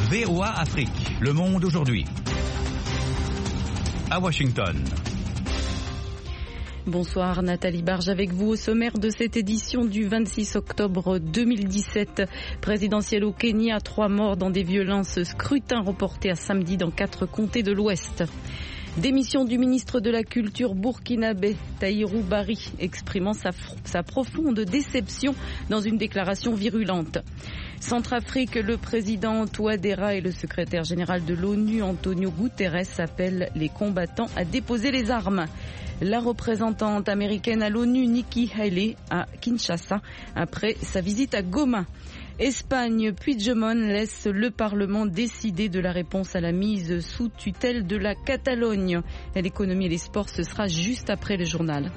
VOA Afrique, le monde aujourd'hui. À Washington. Bonsoir Nathalie Barge avec vous au sommaire de cette édition du 26 octobre 2017. Présidentielle au Kenya, 3 morts dans des violences, scrutin reporté à samedi dans 4 comtés de l'Ouest. Démission du ministre de la Culture burkinabé, Tahirou Barry, exprimant sa profonde déception dans une déclaration virulente. Centrafrique, le président Touadéra et le secrétaire général de l'ONU, Antonio Guterres, appellent les combattants à déposer les armes. La représentante américaine à l'ONU, Nikki Haley, à Kinshasa, après sa visite à Goma. Espagne, Puigdemont laisse le Parlement décider de la réponse à la mise sous tutelle de la Catalogne. L'économie et les sports, ce sera juste après le journal.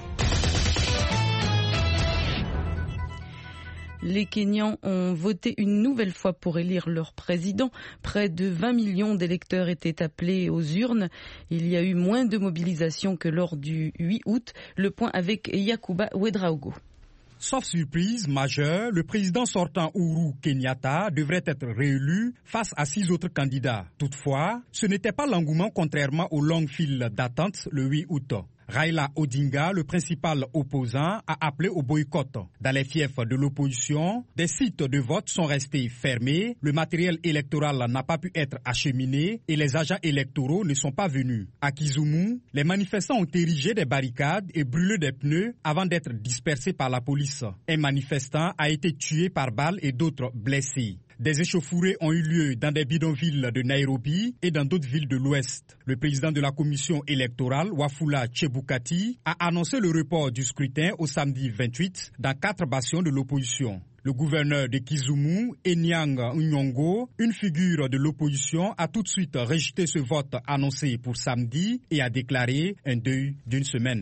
Les Kenyans ont voté une nouvelle fois pour élire leur président. Près de 20 millions d'électeurs étaient appelés aux urnes. Il y a eu moins de mobilisation que lors du 8 août. Le point avec Yakuba Ouedraogo. Sauf surprise majeure, le président sortant Uhuru Kenyatta devrait être réélu face à 6 autres candidats. Toutefois, ce n'était pas l'engouement contrairement aux longues files d'attente le 8 août. Raila Odinga, le principal opposant, a appelé au boycott. Dans les fiefs de l'opposition, des sites de vote sont restés fermés, le matériel électoral n'a pas pu être acheminé et les agents électoraux ne sont pas venus. À Kisumu, les manifestants ont érigé des barricades et brûlé des pneus avant d'être dispersés par la police. Un manifestant a été tué par balle et d'autres blessés. Des échauffourées ont eu lieu dans des bidonvilles de Nairobi et dans d'autres villes de l'Ouest. Le président de la commission électorale, Wafula Chebukati, a annoncé le report du scrutin au samedi 28 dans 4 bastions de l'opposition. Le gouverneur de Kisumu, Enyang Nyong'o, une figure de l'opposition, a tout de suite rejeté ce vote annoncé pour samedi et a déclaré un deuil d'une semaine.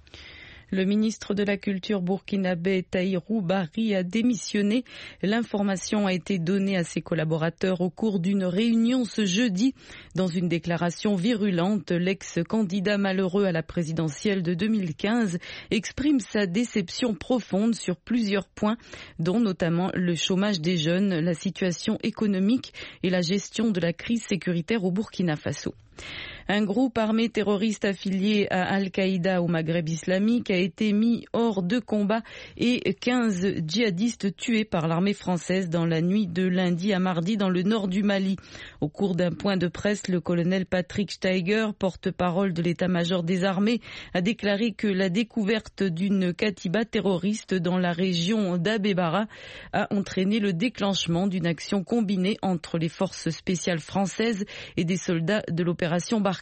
Le ministre de la Culture burkinabé Tahirou Barry a démissionné. L'information a été donnée à ses collaborateurs au cours d'une réunion ce jeudi. Dans une déclaration virulente, l'ex-candidat malheureux à la présidentielle de 2015 exprime sa déception profonde sur plusieurs points, dont notamment le chômage des jeunes, la situation économique et la gestion de la crise sécuritaire au Burkina Faso. Un groupe armé terroriste affilié à Al-Qaïda au Maghreb islamique a été mis hors de combat et 15 djihadistes tués par l'armée française dans la nuit de lundi à mardi dans le nord du Mali. Au cours d'un point de presse, le colonel Patrick Steiger, porte-parole de l'état-major des armées, a déclaré que la découverte d'une katiba terroriste dans la région d'Abebara a entraîné le déclenchement d'une action combinée entre les forces spéciales françaises et des soldats de l'opération Barkhane.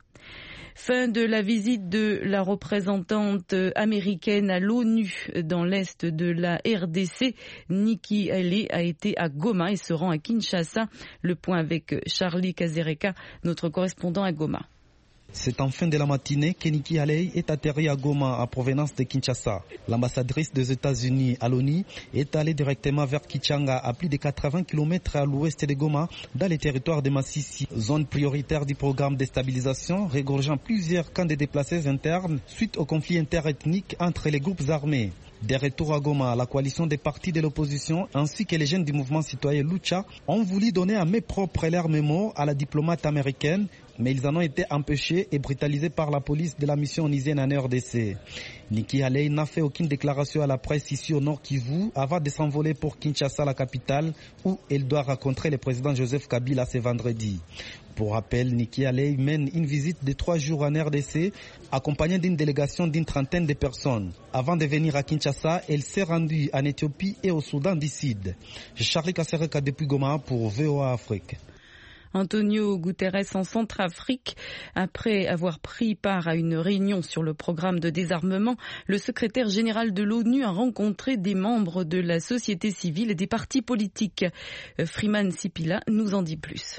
Fin de la visite de la représentante américaine à l'ONU dans l'est de la RDC. Nikki Haley a été à Goma et se rend à Kinshasa. Le point avec Charlie Kazereka, notre correspondant à Goma. C'est en fin de la matinée que Nikki Haley est atterri à Goma en provenance de Kinshasa. L'ambassadrice des États-Unis à l'ONU est allée directement vers Kichanga à plus de 80 km à l'ouest de Goma, dans les territoires de Massissi, zone prioritaire du programme de stabilisation, regorgeant plusieurs camps de déplacés internes suite au conflit interethnique entre les groupes armés. Des retours à Goma, la coalition des partis de l'opposition ainsi que les jeunes du mouvement citoyen Lucha ont voulu donner à main propre leur mémo à la diplomate américaine, mais ils en ont été empêchés et brutalisés par la police de la mission onusienne en RDC. Nikki Haley n'a fait aucune déclaration à la presse ici au Nord Kivu avant de s'envoler pour Kinshasa, la capitale, où elle doit rencontrer le président Joseph Kabila ce vendredi. Pour rappel, Nikki Haley mène une visite de 3 jours en RDC, accompagnée d'une délégation d'une trentaine de personnes. Avant de venir à Kinshasa, elle s'est rendue en Éthiopie et au Soudan du Sud. Charlie Kasereka depuis Goma pour VOA Afrique. Antonio Guterres en Centrafrique. Après avoir pris part à une réunion sur le programme de désarmement, le secrétaire général de l'ONU a rencontré des membres de la société civile et des partis politiques. Freeman Sipila nous en dit plus.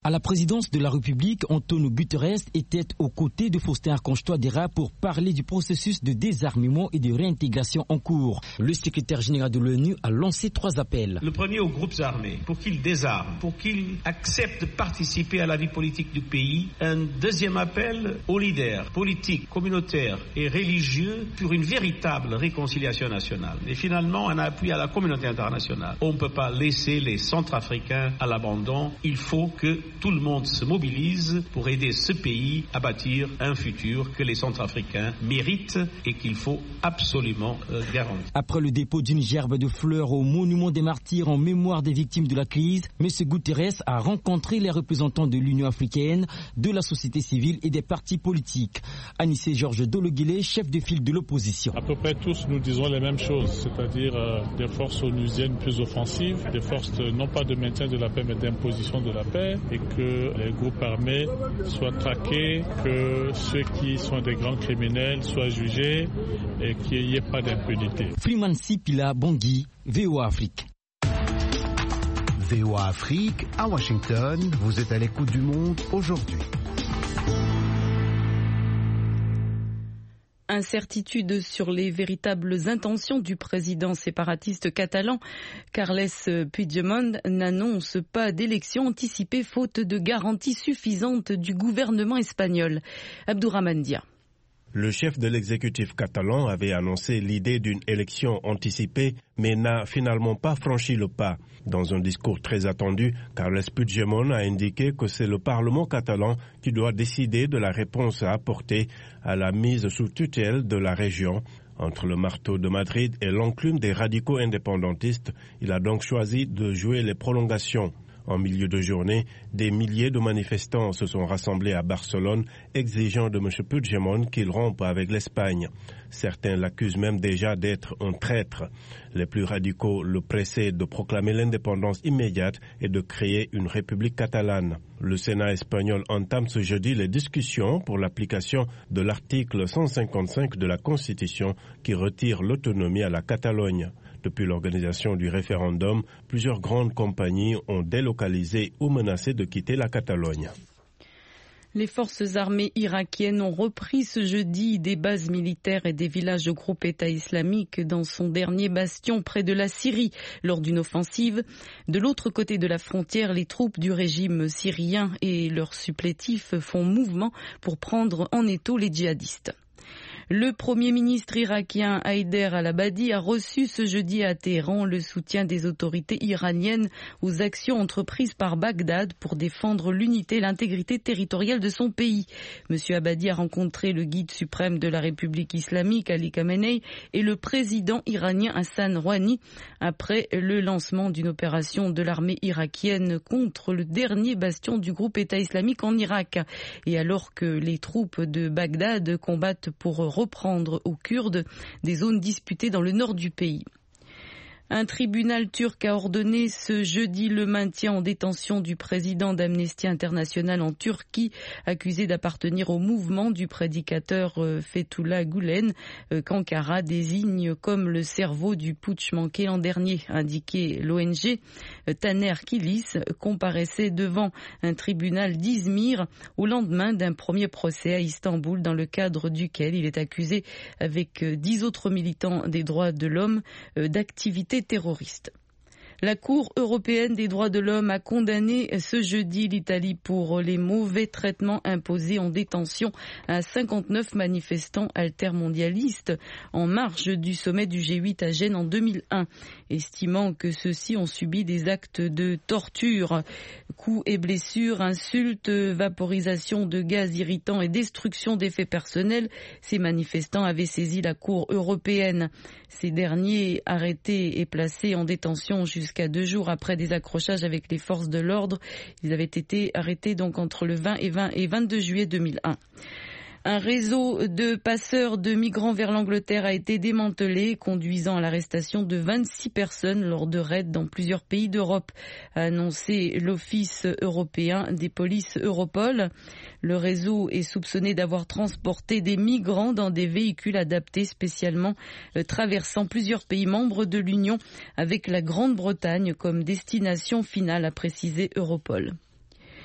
À la présidence de la République, Antonio Guterres était aux côtés de Faustin Archange-Touadéra pour parler du processus de désarmement et de réintégration en cours. Le secrétaire général de l'ONU a lancé 3 appels. Le premier aux groupes armés, pour qu'ils désarment, pour qu'ils acceptent de participer à la vie politique du pays. Un deuxième appel aux leaders politiques, communautaires et religieux pour une véritable réconciliation nationale. Et finalement, un appui à la communauté internationale. On ne peut pas laisser les Centrafricains à l'abandon. Il faut que tout le monde se mobilise pour aider ce pays à bâtir un futur que les Centrafricains méritent et qu'il faut absolument garantir. Après le dépôt d'une gerbe de fleurs au monument des martyrs en mémoire des victimes de la crise, M. Guterres a rencontré les représentants de l'Union africaine, de la société civile et des partis politiques. Anissé Georges Dologuilé, chef de file de l'opposition. À peu près tous nous disons les mêmes choses, c'est-à-dire des forces onusiennes plus offensives, des forces non pas de maintien de la paix mais d'imposition de la paix, et que les groupes armés soient traqués, que ceux qui sont des grands criminels soient jugés et qu'il n'y ait pas d'impunité. Freeman Sipila Bangui, VOA Afrique. VOA Afrique, à Washington, vous êtes à l'écoute du monde aujourd'hui. Incertitude sur les véritables intentions du président séparatiste catalan. Carles Puigdemont n'annonce pas d'élection anticipée faute de garanties suffisantes du gouvernement espagnol. Abdourahmane Dia. Le chef de l'exécutif catalan avait annoncé l'idée d'une élection anticipée, mais n'a finalement pas franchi le pas. Dans un discours très attendu, Carles Puigdemont a indiqué que c'est le Parlement catalan qui doit décider de la réponse à apporter à la mise sous tutelle de la région. Entre le marteau de Madrid et l'enclume des radicaux indépendantistes, il a donc choisi de jouer les prolongations. En milieu de journée, des milliers de manifestants se sont rassemblés à Barcelone, exigeant de M. Puigdemont qu'il rompe avec l'Espagne. Certains l'accusent même déjà d'être un traître. Les plus radicaux le pressaient de proclamer l'indépendance immédiate et de créer une république catalane. Le Sénat espagnol entame ce jeudi les discussions pour l'application de l'article 155 de la Constitution qui retire l'autonomie à la Catalogne. Depuis l'organisation du référendum, plusieurs grandes compagnies ont délocalisé ou menacé de quitter la Catalogne. Les forces armées irakiennes ont repris ce jeudi des bases militaires et des villages du groupe État islamique dans son dernier bastion près de la Syrie lors d'une offensive. De l'autre côté de la frontière, les troupes du régime syrien et leurs supplétifs font mouvement pour prendre en étau les djihadistes. Le Premier ministre irakien Haider al-Abadi a reçu ce jeudi à Téhéran le soutien des autorités iraniennes aux actions entreprises par Bagdad pour défendre l'unité et l'intégrité territoriale de son pays. Monsieur Abadi a rencontré le guide suprême de la République islamique, Ali Khamenei, et le président iranien Hassan Rouhani après le lancement d'une opération de l'armée irakienne contre le dernier bastion du groupe État islamique en Irak. Et alors que les troupes de Bagdad combattent pour reprendre aux Kurdes des zones disputées dans le nord du pays. Un tribunal turc a ordonné ce jeudi le maintien en détention du président d'Amnesty International en Turquie, accusé d'appartenir au mouvement du prédicateur Fethullah Gülen, qu'Ankara désigne comme le cerveau du putsch manqué l'an dernier, indiqué l'ONG. Taner Kilis comparaissait devant un tribunal d'Izmir au lendemain d'un premier procès à Istanbul, dans le cadre duquel il est accusé avec 10 autres militants des droits de l'homme d'activités terroristes. La Cour européenne des droits de l'homme a condamné ce jeudi l'Italie pour les mauvais traitements imposés en détention à 59 manifestants altermondialistes en marge du sommet du G8 à Gênes en 2001, estimant que ceux-ci ont subi des actes de torture, coups et blessures, insultes, vaporisation de gaz irritants et destruction d'effets personnels. Ces manifestants avaient saisi la Cour européenne. Ces derniers, arrêtés et placés en détention jusqu'à 2 jours après des accrochages avec les forces de l'ordre. Ils avaient été arrêtés donc entre le 20 et 22 juillet 2001. Un réseau de passeurs de migrants vers l'Angleterre a été démantelé, conduisant à l'arrestation de 26 personnes lors de raids dans plusieurs pays d'Europe, a annoncé l'Office européen des polices Europol. Le réseau est soupçonné d'avoir transporté des migrants dans des véhicules adaptés spécialement traversant plusieurs pays membres de l'Union, avec la Grande-Bretagne comme destination finale, a précisé Europol.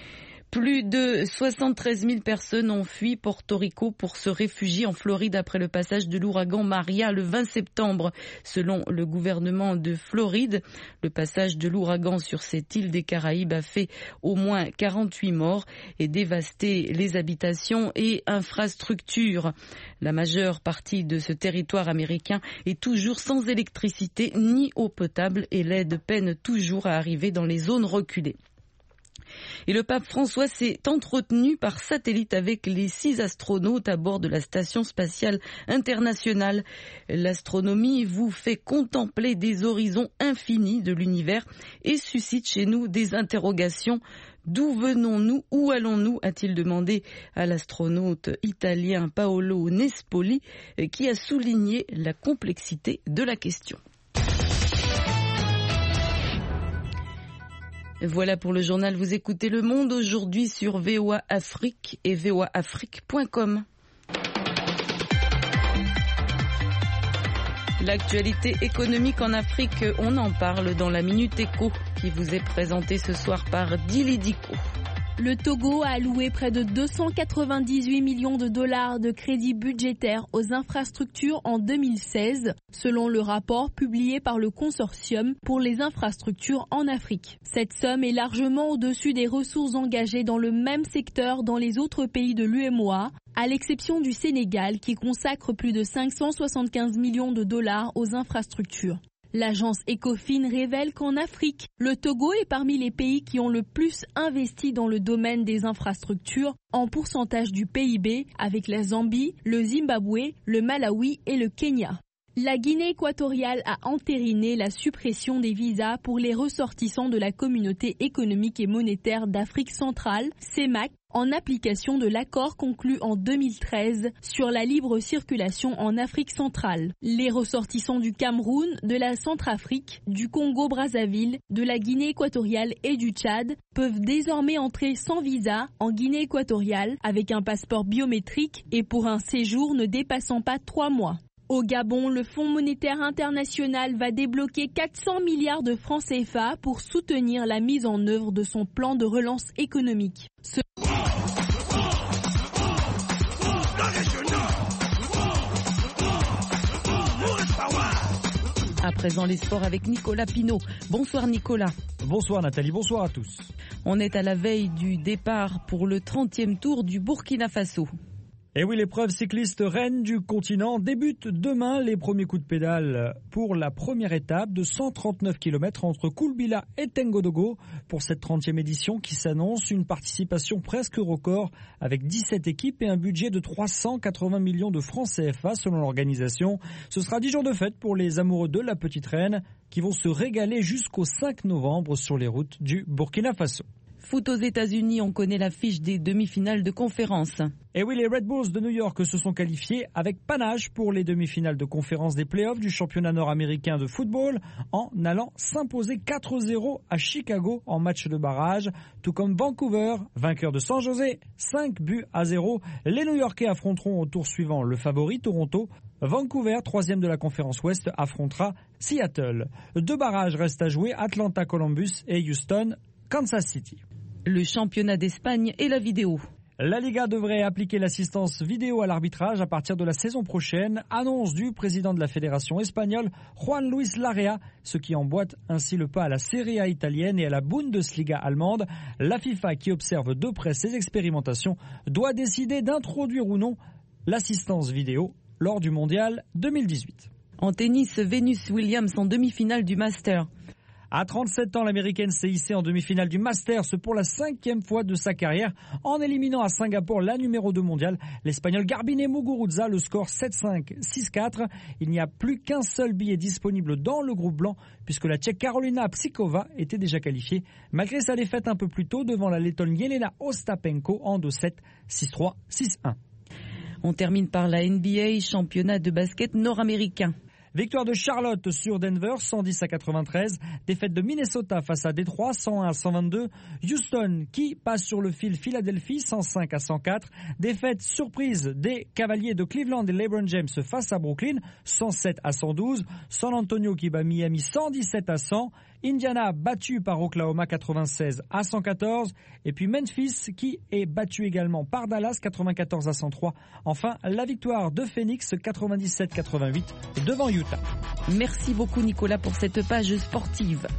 Plus de 73 000 personnes ont fui Porto Rico pour se réfugier en Floride après le passage de l'ouragan Maria le 20 septembre. Selon le gouvernement de Floride, le passage de l'ouragan sur cette île des Caraïbes a fait au moins 48 morts et dévasté les habitations et infrastructures. La majeure partie de ce territoire américain est toujours sans électricité ni eau potable et l'aide peine toujours à arriver dans les zones reculées. Et le pape François s'est entretenu par satellite avec les 6 astronautes à bord de la Station spatiale internationale. L'astronomie vous fait contempler des horizons infinis de l'univers et suscite chez nous des interrogations. D'où venons-nous? Où allons-nous? A-t-il demandé à l'astronaute italien Paolo Nespoli, qui a souligné la complexité de la question. Voilà pour le journal. Vous écoutez Le Monde aujourd'hui sur VOA Afrique et voaafrique.com. L'actualité économique en Afrique, on en parle dans la Minute Éco qui vous est présentée ce soir par Dili Diko. Le Togo a alloué près de 298 millions de dollars de crédits budgétaires aux infrastructures en 2016, selon le rapport publié par le Consortium pour les infrastructures en Afrique. Cette somme est largement au-dessus des ressources engagées dans le même secteur dans les autres pays de l'UEMOA, à l'exception du Sénégal qui consacre plus de 575 millions de dollars aux infrastructures. L'agence Ecofin révèle qu'en Afrique, le Togo est parmi les pays qui ont le plus investi dans le domaine des infrastructures en pourcentage du PIB, avec la Zambie, le Zimbabwe, le Malawi et le Kenya. La Guinée équatoriale a entériné la suppression des visas pour les ressortissants de la Communauté économique et monétaire d'Afrique centrale, CEMAC, en application de l'accord conclu en 2013 sur la libre circulation en Afrique centrale. Les ressortissants du Cameroun, de la Centrafrique, du Congo-Brazzaville, de la Guinée équatoriale et du Tchad peuvent désormais entrer sans visa en Guinée équatoriale avec un passeport biométrique et pour un séjour ne dépassant pas 3 mois. Au Gabon, le Fonds monétaire international va débloquer 400 milliards de francs CFA pour soutenir la mise en œuvre de son plan de relance économique. À présent, les sports avec Nicolas Pinault. Bonsoir Nicolas. Bonsoir Nathalie, bonsoir à tous. On est à la veille du départ pour le 30e tour du Burkina Faso. Et oui, l'épreuve cycliste reine du continent débute demain. Les premiers coups de pédale pour la première étape de 139 km entre Koulbila et Tengodogo pour cette 30e édition qui s'annonce une participation presque record avec 17 équipes et un budget de 380 millions de francs CFA selon l'organisation. Ce sera 10 jours de fête pour les amoureux de la petite reine qui vont se régaler jusqu'au 5 novembre sur les routes du Burkina Faso. Foot aux États-Unis, on connaît l'affiche des demi-finales de conférence. Et oui, les Red Bulls de New York se sont qualifiés avec panache pour les demi-finales de conférence des playoffs du championnat nord-américain de football en allant s'imposer 4-0 à Chicago en match de barrage, tout comme Vancouver, vainqueur de San José, 5-0. Les New-Yorkais affronteront au tour suivant le favori Toronto. Vancouver, 3e de la conférence Ouest, affrontera Seattle. 2 barrages restent à jouer, Atlanta Columbus et Houston Kansas City. Le championnat d'Espagne et la vidéo. La Liga devrait appliquer l'assistance vidéo à l'arbitrage à partir de la saison prochaine, annonce du président de la fédération espagnole, Juan Luis Larrea, ce qui emboîte ainsi le pas à la Serie A italienne et à la Bundesliga allemande. La FIFA, qui observe de près ces expérimentations, doit décider d'introduire ou non l'assistance vidéo lors du mondial 2018. En tennis, Venus Williams en demi-finale du Master. À 37 ans, l'américaine s'est hissée en demi-finale du Masters pour la 5e fois de sa carrière en éliminant à Singapour la numéro 2 mondiale, l'Espagnol Garbine Muguruza, le score 7-5, 6-4. Il n'y a plus qu'un seul billet disponible dans le groupe blanc puisque la Tchèque Karolina Psikova était déjà qualifiée malgré sa défaite un peu plus tôt devant la Lettonne Jelena Ostapenko en 2-7, 6-3, 6-1. On termine par la NBA, championnat de basket nord-américain. Victoire de Charlotte sur Denver, 110-93. Défaite de Minnesota face à Détroit, 101-122. Houston qui passe sur le fil Philadelphie, 105-104. Défaite surprise des Cavaliers de Cleveland et LeBron James face à Brooklyn, 107-112. San Antonio qui bat Miami, 117-100. Indiana battu par Oklahoma 96-114. Et puis Memphis qui est battu également par Dallas 94-103. Enfin, la victoire de Phoenix 97-88 devant Utah. Merci beaucoup Nicolas pour cette page sportive.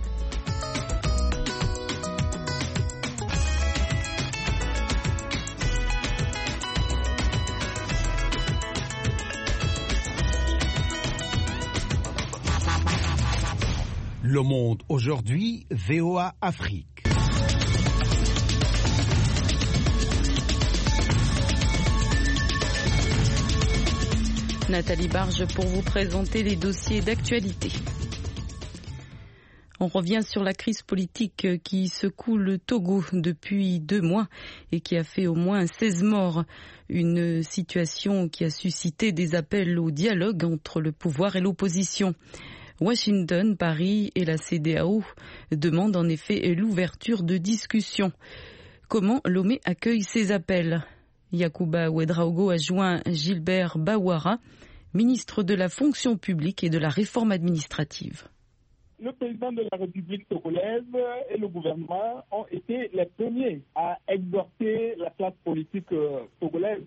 Le Monde aujourd'hui, VOA Afrique. Nathalie Barge pour vous présenter les dossiers d'actualité. On revient sur la crise politique qui secoue le Togo depuis 2 mois et qui a fait au moins 16 morts. Une situation qui a suscité des appels au dialogue entre le pouvoir et l'opposition. Washington, Paris et la CEDEAO demandent en effet l'ouverture de discussions. Comment Lomé accueille ces appels ? Yacouba Ouedraogo a joint Gilbert Bawara, ministre de la fonction publique et de la réforme administrative. Le président de la République togolaise et le gouvernement ont été les premiers à exhorter la classe politique togolaise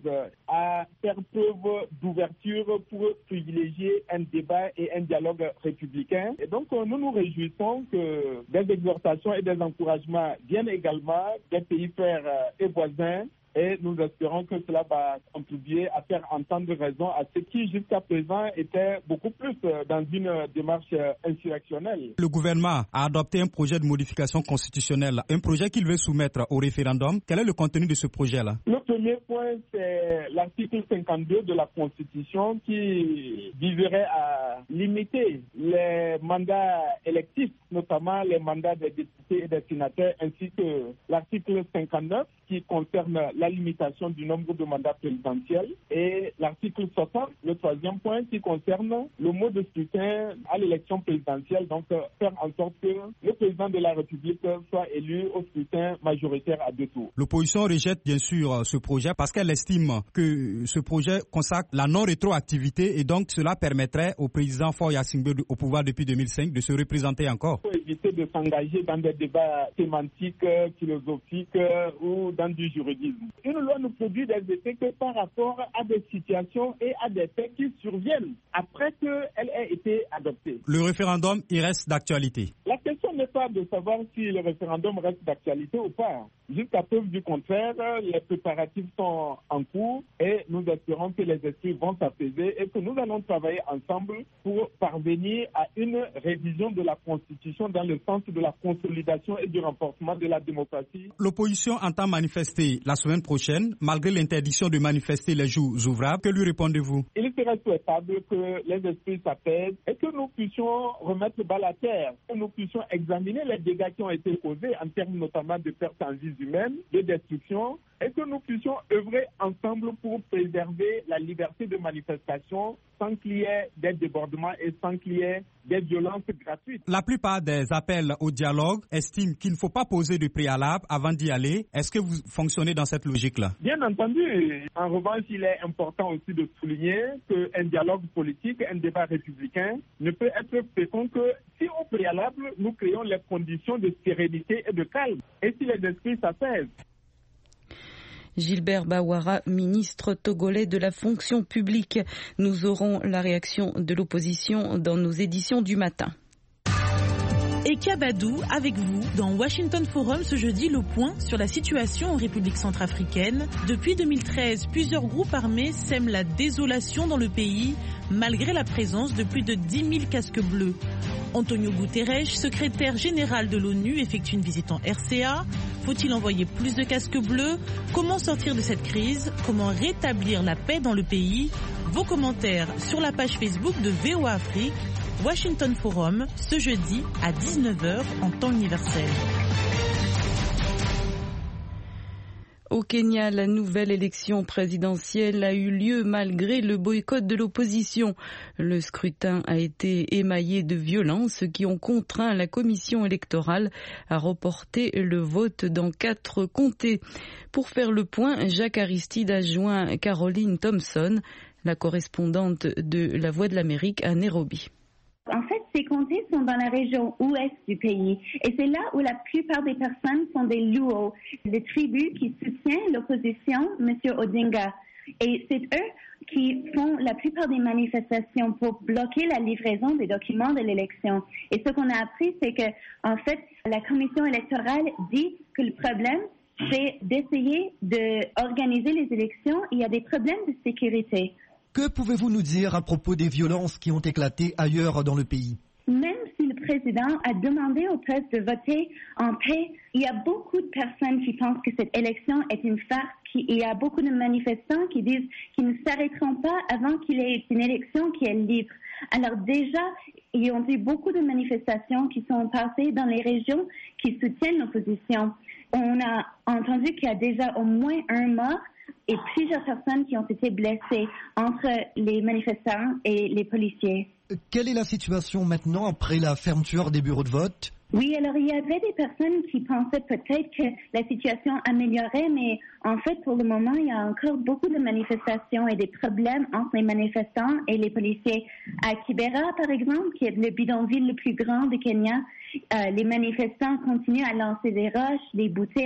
à faire preuve d'ouverture pour privilégier un débat et un dialogue républicain. Et donc, nous nous réjouissons que des exhortations et des encouragements viennent également des pays frères et voisins. Et nous espérons que cela va contribuer à faire entendre raison à ceux qui, jusqu'à présent, étaient beaucoup plus dans une démarche insurrectionnelle. Le gouvernement a adopté un projet de modification constitutionnelle, un projet qu'il veut soumettre au référendum. Quel est le contenu de ce projet-là ? Le premier point, c'est l'article 52 de la Constitution qui viserait à limiter les mandats électifs, notamment les mandats des députés et des sénateurs, ainsi que l'article 59 qui concerne la limitation du nombre de mandats présidentiels et l'article 60, le troisième point qui concerne le mode de scrutin à l'élection présidentielle, donc faire en sorte que le président de la République soit élu au scrutin majoritaire à 2 tours. L'opposition rejette bien sûr ce projet parce qu'elle estime que ce projet consacre la non-rétroactivité et donc cela permettrait au président Faure Gnassingbé au pouvoir depuis 2005 de se représenter encore. Il faut éviter de s'engager dans des débats sémantiques, philosophiques ou dans du juridisme. Une loi ne produit des effets que par rapport à des situations et à des faits qui surviennent après qu'elle ait été adoptée. Le référendum, il reste d'actualité. La question n'est pas de savoir si le référendum reste d'actualité ou pas. Jusqu'à preuve du contraire, les préparatifs sont en cours et nous espérons que les esprits vont s'apaiser et que nous allons travailler ensemble pour parvenir à une révision de la Constitution dans le sens de la consolidation et du renforcement de la démocratie. L'opposition entend manifester la semaine prochaine, malgré l'interdiction de manifester les jours ouvrables. Que lui répondez-vous? Il serait souhaitable que les esprits s'apaisent et que nous puissions remettre bas la terre, que nous puissions examiner les dégâts qui ont été causés en termes notamment de pertes en vies humaines, de destruction, et que nous puissions œuvrer ensemble pour préserver la liberté de manifestation sans qu'il y ait des débordements et sans qu'il y ait des violences gratuites. La plupart des appels au dialogue estiment qu'il ne faut pas poser de préalable avant d'y aller. Est-ce que vous fonctionnez dans cette logique-là? Bien entendu. En revanche, il est important aussi de souligner qu'un dialogue politique, un débat républicain ne peut être fécond que si au préalable, nous créons les conditions de sérénité et de calme. Et si les esprits s'apaisent. Gilbert Bawara, ministre togolais de la fonction publique. Nous aurons la réaction de l'opposition dans nos éditions du matin. Et Kabadou, avec vous, dans Washington Forum ce jeudi, le point sur la situation en République centrafricaine. Depuis 2013, plusieurs groupes armés sèment la désolation dans le pays, malgré la présence de plus de 10 000 casques bleus. Antonio Guterres, secrétaire général de l'ONU, effectue une visite en RCA. Faut-il envoyer plus de casques bleus? Comment sortir de cette crise? Comment rétablir la paix dans le pays? Vos commentaires sur la page Facebook de VOA Afrique. Washington Forum, ce jeudi à 19h en temps universel. Au Kenya, la nouvelle élection présidentielle a eu lieu malgré le boycott de l'opposition. Le scrutin a été émaillé de violences qui ont contraint la commission électorale à reporter le vote dans 4 comtés. Pour faire le point, Jacques Aristide a joint Caroline Thompson, la correspondante de La Voix de l'Amérique à Nairobi. En fait, ces comtés sont dans la région ouest du pays et c'est là où la plupart des personnes sont des Luo, des tribus qui soutiennent l'opposition, M. Odinga. Et c'est eux qui font la plupart des manifestations pour bloquer la livraison des documents de l'élection. Et ce qu'on a appris, c'est que, en fait, la commission électorale dit que le problème, c'est d'essayer d'organiser les élections. Il y a des problèmes de sécurité. Que pouvez-vous nous dire à propos des violences qui ont éclaté ailleurs dans le pays? Même si le président a demandé au peuple de voter en paix, il y a beaucoup de personnes qui pensent que cette élection est une farce. Il y a beaucoup de manifestants qui disent qu'ils ne s'arrêteront pas avant qu'il y ait une élection qui est libre. Alors déjà, il y a eu beaucoup de manifestations qui sont passées dans les régions qui soutiennent l'opposition. On a entendu qu'il y a déjà au moins un mort et plusieurs personnes qui ont été blessées entre les manifestants et les policiers. Quelle est la situation maintenant après la fermeture des bureaux de vote? Oui, alors il y avait des personnes qui pensaient peut-être que la situation améliorait, mais en fait, pour le moment, il y a encore beaucoup de manifestations et des problèmes entre les manifestants et les policiers. À Kibera, par exemple, qui est le bidonville le plus grand de Kenya, les manifestants continuent à lancer des roches, des bouteilles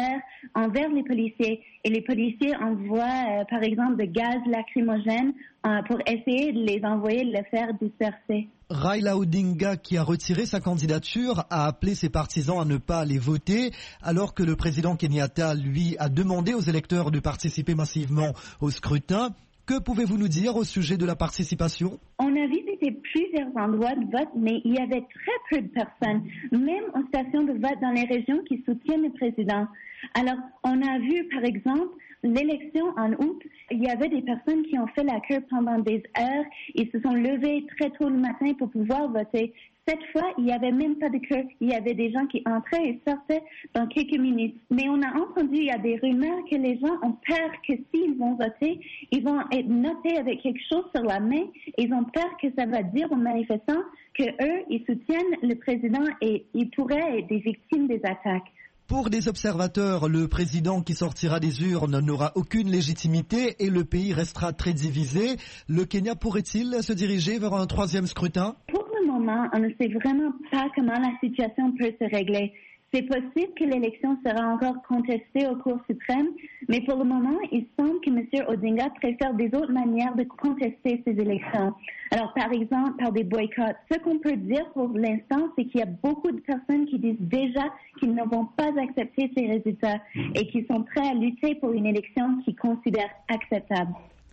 envers les policiers. Et les policiers envoient, par exemple, de gaz lacrymogène pour essayer de les envoyer, de les faire disperser. Raila Odinga, qui a retiré sa candidature, a appelé ses partisans à ne pas aller voter, alors que le président Kenyatta, lui, a demandé aux électeurs de participer massivement au scrutin. Que pouvez-vous nous dire au sujet de la participation? On a visité plusieurs endroits de vote, mais il y avait très peu de personnes, même aux stations de vote dans les régions qui soutiennent le président. Alors, on a vu, par exemple, l'élection en août, il y avait des personnes qui ont fait la queue pendant des heures. Ils se sont levés très tôt le matin pour pouvoir voter. Cette fois, il n'y avait même pas de queue. Il y avait des gens qui entraient et sortaient dans quelques minutes. Mais on a entendu, il y a des rumeurs que les gens ont peur que s'ils vont voter, ils vont être notés avec quelque chose sur la main. Ils ont peur que ça va dire aux manifestants qu'eux, ils soutiennent le président et ils pourraient être des victimes des attaques. Pour des observateurs, le président qui sortira des urnes n'aura aucune légitimité et le pays restera très divisé. Le Kenya pourrait-il se diriger vers un troisième scrutin? Pour le moment, on ne sait vraiment pas comment la situation peut se régler. C'est possible que l'élection sera encore contestée au Cour suprême, mais pour le moment, il semble que M. Odinga préfère des autres manières de contester ces élections. Alors, par exemple, par des boycotts. Ce qu'on peut dire pour l'instant, c'est qu'il y a beaucoup de personnes qui disent déjà qu'ils ne vont pas accepter ces résultats et qui sont prêts à lutter pour une élection qu'ils considèrent acceptable.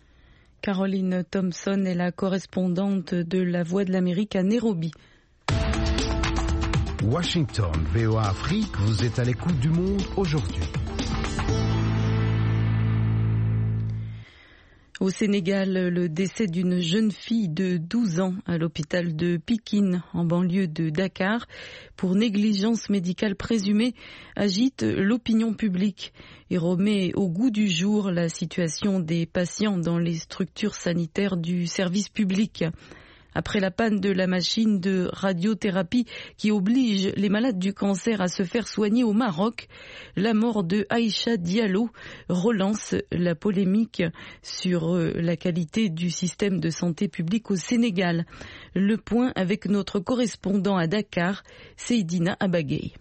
Caroline Thompson est la correspondante de La Voix de l'Amérique à Nairobi. Washington, VOA Afrique, vous êtes à l'écoute du monde aujourd'hui. Au Sénégal, le décès d'une jeune fille de 12 ans à l'hôpital de Pikine, en banlieue de Dakar, pour négligence médicale présumée, agite l'opinion publique et remet au goût du jour la situation des patients dans les structures sanitaires du service public. Après la panne de la machine de radiothérapie qui oblige les malades du cancer à se faire soigner au Maroc, la mort de Aïcha Diallo relance la polémique sur la qualité du système de santé publique au Sénégal. Le point avec notre correspondant à Dakar, Seydina Abagay.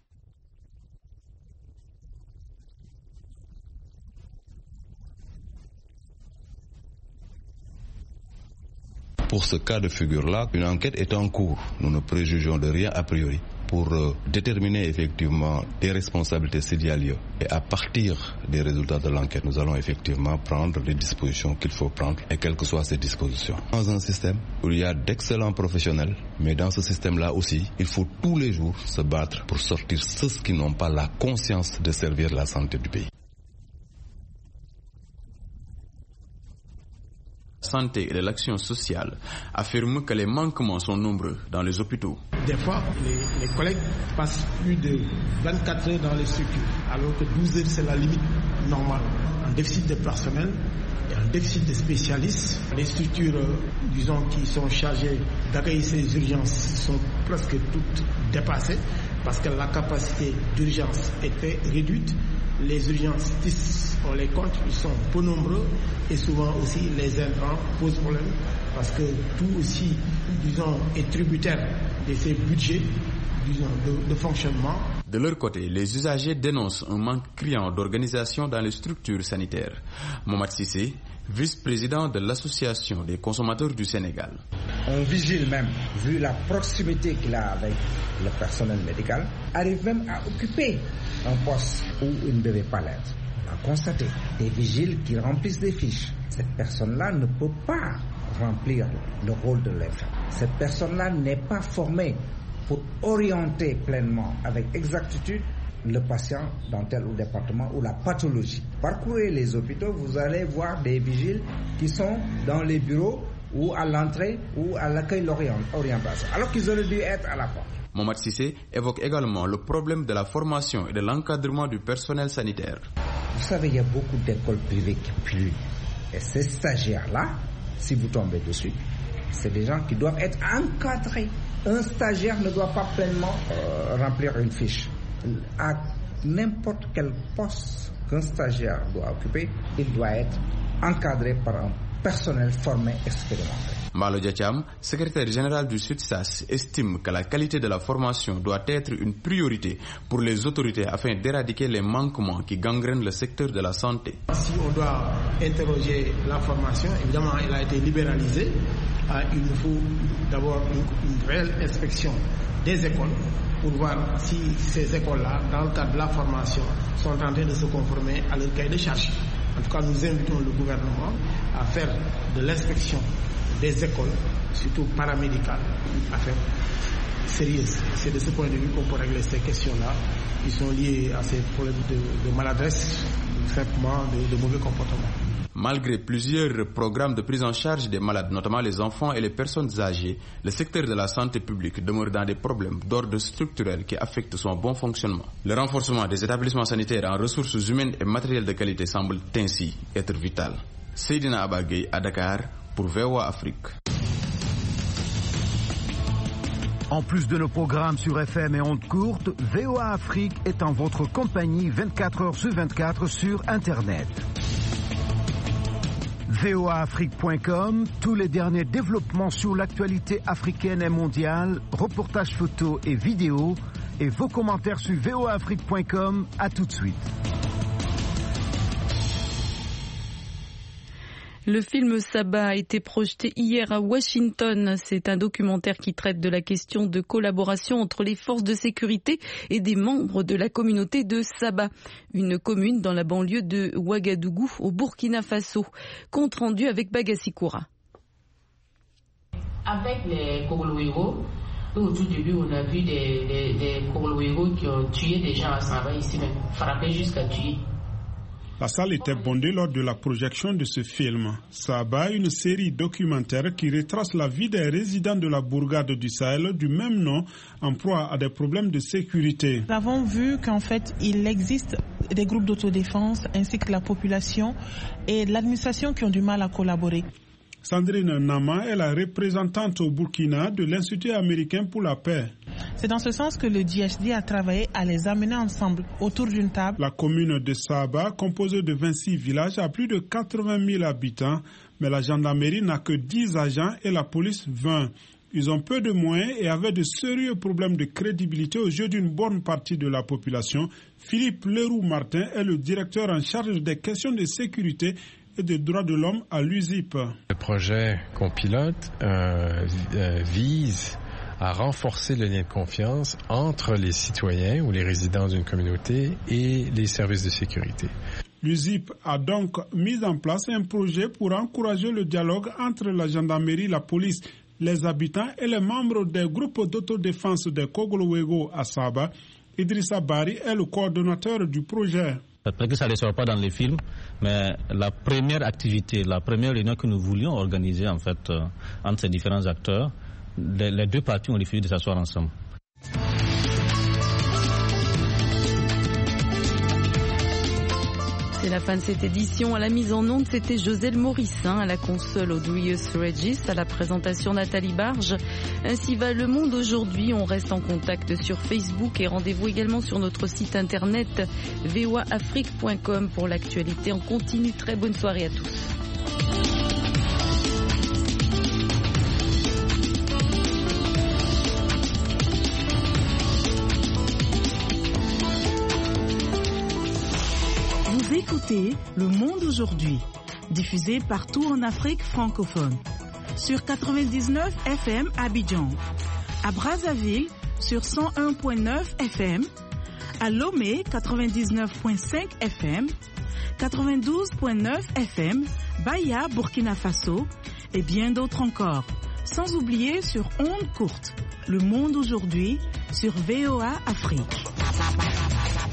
Pour ce cas de figure-là, une enquête est en cours. Nous ne préjugeons de rien a priori pour déterminer effectivement des responsabilités s'il y a lieu. Et à partir des résultats de l'enquête, nous allons effectivement prendre les dispositions qu'il faut prendre et quelles que soient ces dispositions. Dans un système où il y a d'excellents professionnels, mais dans ce système-là aussi, il faut tous les jours se battre pour sortir ceux qui n'ont pas la conscience de servir la santé du pays. Santé et de l'action sociale affirment que les manquements sont nombreux dans les hôpitaux. Des fois, les collègues passent plus de 24 heures dans les structures, alors que 12 heures, c'est la limite normale. Un déficit de personnel et un déficit de spécialistes. Les structures, disons, qui sont chargées d'accueillir ces urgences sont presque toutes dépassées parce que la capacité d'urgence était réduite. les urgentistes, on les compte, ils sont peu nombreux et souvent aussi les intrants posent problème parce que tout aussi, disons, est tributaire de ces budgets, disons, de fonctionnement. De leur côté, les usagers dénoncent un manque criant d'organisation dans les structures sanitaires. Mohamed Sissé, vice-président de l'Association des consommateurs du Sénégal. Un vigile même, vu la proximité qu'il a avec le personnel médical, arrive même à occuper un poste où il ne devait pas l'être. On a constaté des vigiles qui remplissent des fiches. Cette personne-là ne peut pas remplir le rôle de l'infirmier. Cette personne-là n'est pas formée pour orienter pleinement, avec exactitude, le patient dans tel ou département ou la pathologie. Parcourez les hôpitaux, vous allez voir des vigiles qui sont dans les bureaux ou à l'entrée ou à l'accueil l'orientation, alors qu'ils auraient dû être à la porte. Mohamed Sissé évoque également le problème de la formation et de l'encadrement du personnel sanitaire. Vous savez, il y a beaucoup d'écoles privées qui pullulent. Et ces stagiaires-là, si vous tombez dessus, c'est des gens qui doivent être encadrés. Un stagiaire ne doit pas pleinement remplir une fiche. À n'importe quel poste qu'un stagiaire doit occuper, il doit être encadré par un personnel formé expérimenté. Malo Diacham, secrétaire général du SUTSAS, estime que la qualité de la formation doit être une priorité pour les autorités afin d'éradiquer les manquements qui gangrènent le secteur de la santé. Si on doit interroger la formation, évidemment elle a été libéralisée. Il nous faut d'abord une réelle inspection des écoles pour voir si ces écoles-là, dans le cadre de la formation, sont en train de se conformer à leur cahier de charges. En tout cas, nous invitons le gouvernement à faire de l'inspection des écoles, surtout paramédicales, une affaire sérieuse. C'est de ce point de vue qu'on peut régler ces questions-là. Ils sont liés à ces problèmes de maladresse, simplement de mauvais comportements. Malgré plusieurs programmes de prise en charge des malades, notamment les enfants et les personnes âgées, le secteur de la santé publique demeure dans des problèmes d'ordre structurel qui affectent son bon fonctionnement. Le renforcement des établissements sanitaires en ressources humaines et matériel de qualité semble ainsi être vital. Seydina Abagay à Dakar pour VOA Afrique. En plus de nos programmes sur FM et ondes courtes, VOA Afrique est en votre compagnie 24 heures sur 24 sur Internet. voaafrique.com, tous les derniers développements sur l'actualité africaine et mondiale, reportages photos et vidéos, et vos commentaires sur voaafrique.com. À tout de suite. Le film Saba a été projeté hier à Washington. C'est un documentaire qui traite de la question de collaboration entre les forces de sécurité et des membres de la communauté de Saba, une commune dans la banlieue de Ouagadougou au Burkina Faso. Compte rendu avec Bagassi Koura. Avec les Kogolowego, au tout début, on a vu des Kogolowego qui ont tué des gens à Saba ici même, frappé jusqu'à tuer. La salle était bondée lors de la projection de ce film. Saba, une série documentaire qui retrace la vie des résidents de la bourgade du Sahel du même nom, en proie à des problèmes de sécurité. Nous avons vu qu'en fait, il existe des groupes d'autodéfense ainsi que la population et l'administration qui ont du mal à collaborer. Sandrine Nama est la représentante au Burkina de l'Institut américain pour la paix. C'est dans ce sens que le DHD a travaillé à les amener ensemble autour d'une table. La commune de Saba, composée de 26 villages, a plus de 80 000 habitants, mais la gendarmerie n'a que 10 agents et la police 20. Ils ont peu de moyens et avaient de sérieux problèmes de crédibilité aux yeux d'une bonne partie de la population. Philippe Leroux-Martin est le directeur en charge des questions de sécurité et des droits de l'homme à l'USIP. Le projet qu'on pilote vise à renforcer le lien de confiance entre les citoyens ou les résidents d'une communauté et les services de sécurité. L'USIP a donc mis en place un projet pour encourager le dialogue entre la gendarmerie, la police, les habitants et les membres des groupes d'autodéfense des Kogolowego à Saba. Idrissa Bari est le coordonnateur du projet. Peut-être que ça ne sort pas dans les films, mais la première activité, la première réunion que nous voulions organiser en fait entre ces différents acteurs, les deux parties ont refusé de s'asseoir ensemble. C'est la fin de cette édition. À la mise en onde, c'était Joselle Morissin, à la console Audrius Regis, à la présentation Nathalie Barge. Ainsi va le monde aujourd'hui. On reste en contact sur Facebook et rendez-vous également sur notre site internet voaafrique.com pour l'actualité en continu. Très bonne soirée à tous. Écoutez Le Monde aujourd'hui, diffusé partout en Afrique francophone. Sur 99 FM à Abidjan, à Brazzaville sur 101.9 FM, à Lomé 99.5 FM, 92.9 FM, Baya, Burkina Faso et bien d'autres encore. Sans oublier sur ondes courtes, Le Monde aujourd'hui sur VOA Afrique.